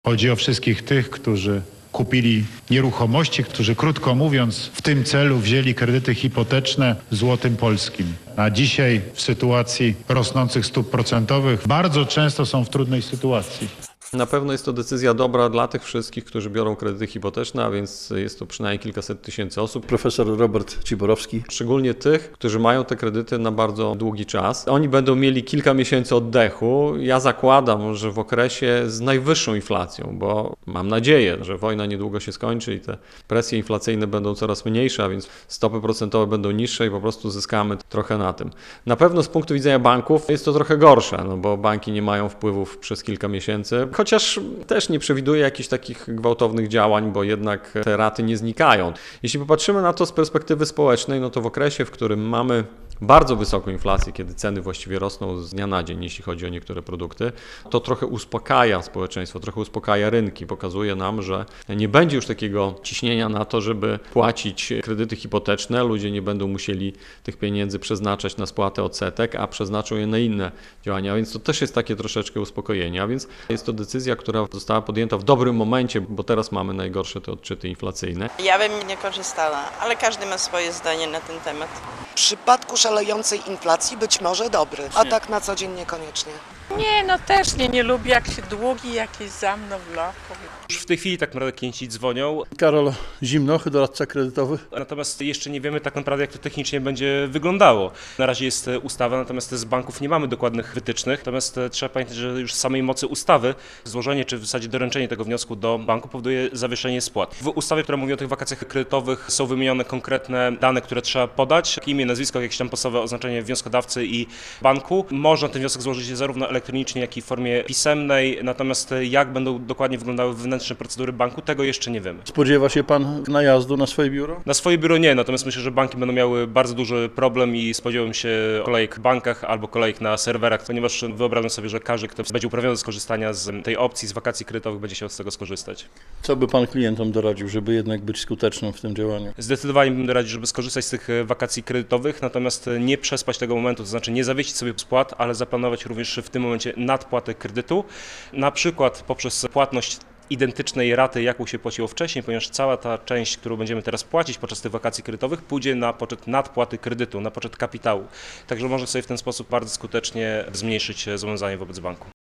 Chodzi o wszystkich tych, którzy kupili nieruchomości, którzy krótko mówiąc w tym celu wzięli kredyty hipoteczne w złotym polskim. A dzisiaj w sytuacji rosnących stóp procentowych bardzo często są w trudnej sytuacji. Na pewno jest to decyzja dobra dla tych wszystkich, którzy biorą kredyty hipoteczne, a więc jest to przynajmniej kilkaset tysięcy osób. Profesor Robert Ciborowski. Szczególnie tych, którzy mają te kredyty na bardzo długi czas. Oni będą mieli kilka miesięcy oddechu. Ja zakładam, że w okresie z najwyższą inflacją, bo mam nadzieję, że wojna niedługo się skończy i te presje inflacyjne będą coraz mniejsze, a więc stopy procentowe będą niższe i po prostu zyskamy trochę na tym. Na pewno z punktu widzenia banków jest to trochę gorsze, no bo banki nie mają wpływów przez kilka miesięcy. Chociaż też nie przewiduję jakichś takich gwałtownych działań, bo jednak te raty nie znikają. Jeśli popatrzymy na to z perspektywy społecznej, no to w okresie, w którym mamy bardzo wysoką inflację, kiedy ceny właściwie rosną z dnia na dzień, jeśli chodzi o niektóre produkty, to trochę uspokaja społeczeństwo, trochę uspokaja rynki. Pokazuje nam, że nie będzie już takiego ciśnienia na to, żeby płacić kredyty hipoteczne. Ludzie nie będą musieli tych pieniędzy przeznaczać na spłatę odsetek, a przeznaczą je na inne działania. Więc to też jest takie troszeczkę uspokojenie. A więc jest to decyzja, która została podjęta w dobrym momencie, bo teraz mamy najgorsze te odczyty inflacyjne. Ja bym nie korzystała, ale każdy ma swoje zdanie na ten temat. W przypadku szalejącej inflacji być może dobry, a tak na co dzień niekoniecznie. Nie, no też nie lubię, jak się długi jakieś za mną wloką. Już w tej chwili tak naprawdę klienci dzwonią, Karol Zimnoch, doradca kredytowy. natomiast jeszcze nie wiemy tak naprawdę, jak to technicznie będzie wyglądało. Na razie jest ustawa, natomiast z banków nie mamy dokładnych wytycznych, natomiast trzeba pamiętać, że już z samej mocy ustawy złożenie czy w zasadzie doręczenie tego wniosku do banku powoduje zawieszenie spłat. W ustawie, która mówi o tych wakacjach kredytowych, są wymienione konkretne dane, które trzeba podać, imię, nazwisko, jakieś tam podstawowe oznaczenie wnioskodawcy i banku. Można ten wniosek złożyć zarówno elektronicznie, jak i w formie pisemnej, natomiast jak będą dokładnie wyglądały wewnętrzne procedury banku, tego jeszcze nie wiemy. Spodziewa się pan najazdu na swoje biuro? Na swoje biuro nie, natomiast myślę, że banki będą miały bardzo duży problem i spodziewam się kolejek w bankach albo kolejek na serwerach, ponieważ wyobrażam sobie, że każdy, kto będzie uprawniony do skorzystania z tej opcji, z wakacji kredytowych, będzie chciał z tego skorzystać. Co by pan klientom doradził, żeby jednak być skutecznym w tym działaniu? Zdecydowanie bym doradził, żeby skorzystać z tych wakacji kredytowych, natomiast nie przespać tego momentu, to znaczy nie zawiesić sobie spłat, ale zaplanować również w tym momencie nadpłatę kredytu, na przykład poprzez płatność identycznej raty, jaką się płaciło wcześniej, ponieważ cała ta część, którą będziemy teraz płacić podczas tych wakacji kredytowych, pójdzie na poczet nadpłaty kredytu, na poczet kapitału. Także można sobie w ten sposób bardzo skutecznie zmniejszyć zobowiązanie wobec banku.